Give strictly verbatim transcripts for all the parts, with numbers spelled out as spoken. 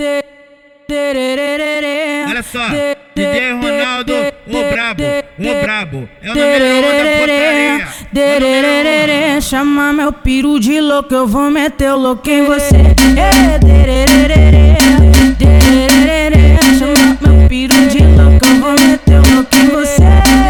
Olha só, D J Ronaldo, o brabo, o brabo, é o número um da porcaria. Chama meu piru de louco, eu vou meter o louco em você. Chama meu piru de louco, eu vou meter o louco em você.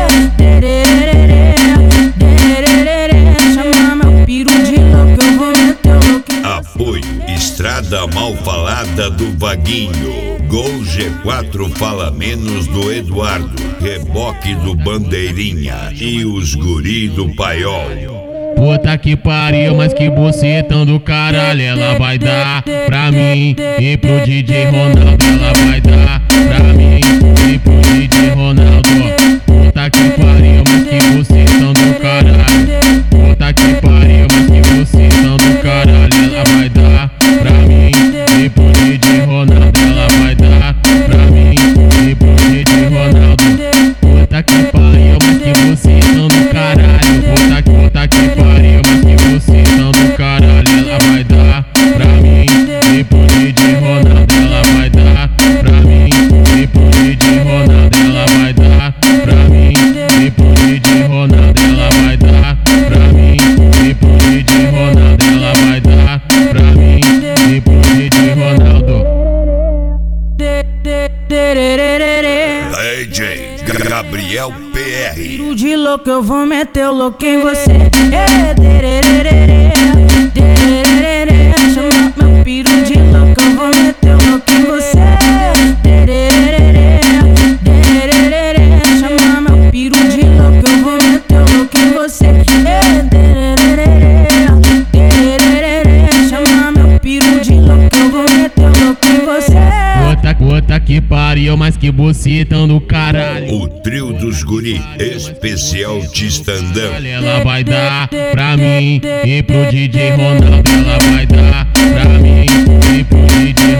Chama meu piru de louco, eu vou meter o louco em você. Apoio Estrada Mal Falada do Vaguinho. Gol G quatro Fala Menos do Eduardo. Reboque do Bandeirinha. E os guri do Paiol. Puta que pariu, mas que bucetão do caralho. Ela vai dar pra mim e pro D J Ronaldo. Ela vai dar pra mim e pro D J Ronaldo. Puta que pariu, mas que bucetão do caralho. Puta que pariu, mas que bucetão do caralho. Ela vai dar pra mim e pro D J Ronaldo. Ela vai dar pra mim e pro D J Ronaldo. Puta que pariu, mas que bucetão do caralho. Puta que, puta que pariu, mas que bucetão do caralho. Ela vai dar pra mim e pro D J Ronaldo. Ela vai dar pra mim e pro D J Ronaldo. Ela vai dar pra mim e pro D J Ronaldo. Ela vai dar pra mim e pro D J Ronaldo. Ela vai dar pra mim e pro D J Ronaldo. D J Gabriel P R. Piru de louco, eu vou meter o louco em você. Chama meu piru de louco, eu vou meter o louco em você. Chama meu piru de louco, eu vou meter o louco em você. Chama meu piru de louco, eu vou meter o louco em você. Puta, puta que pariu, mas que bucetão do caralho. O trio dos guri, especial Tistandão. Ela vai dar pra mim e pro D J Ronaldo. Ela vai dar pra mim e pro D J